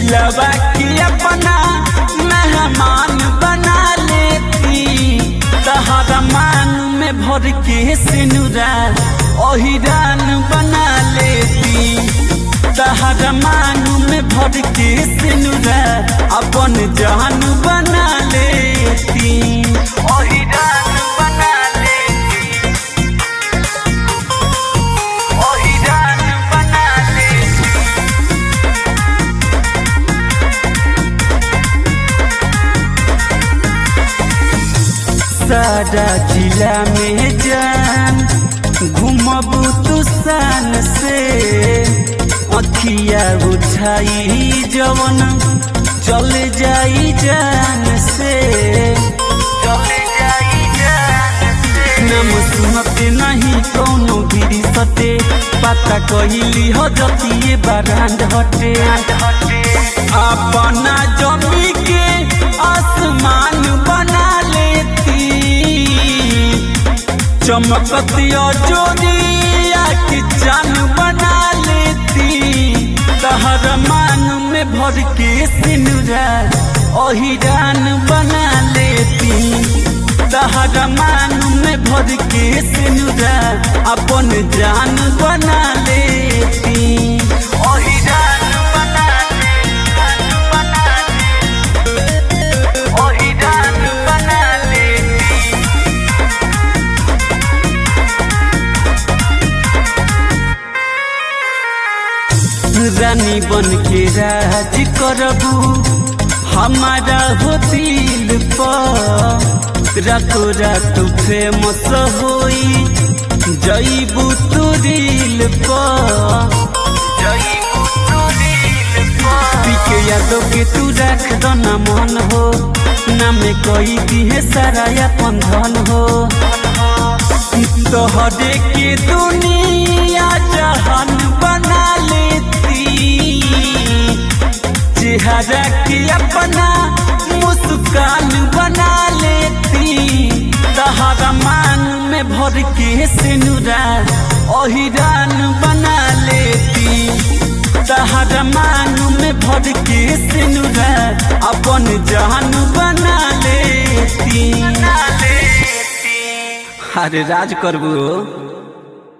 दिलवा की अपना मेहमान बना लेती, तहरा मान में भर के सिनुरा ओहिरान बना लेती, तहरा मान में भर के सिनुरा अपन जान बना लेती, ओहिरान बना लेती, ओहिरान बना लेती। सारा जिला में जान घूमबू तू सान से, अखिया उठाई जवन चले जाई जान से, चले जाई जान से। नाम सुनते नहीं कौनो गिरी सटे, पता कहली हो जतिये बारांड हटे, अपना जमी के आसमान बना लेती, चमकतिया जोड़िया की जान बना लेती, तहरा मान में भर के सिनुरा ओहिरान बना लेती, तहरा मान में भर के सिनुरा अपन जान बना लेती, ओहिरान बना लेती, ओहिरान बना लेती। रानी बन के राज करबू हमारा हो दिल पर, रातो रात फेमस होई जईबू तू दिल पर, जईबू तू दिल पर। पीके यादों के तू रख दो ना मन हो, नाम कोई दिहे सारा अपन धन हो, तोहरे के दुनिया जहान बना लेती, चेहरा की अपना मुस्कान बना लेती, तहरा मान में भर के सिनुरा ओहिरान बना लेती, तहरा मान में भर के सिनुरा अपन जान बना लेती। अरे राज करबू।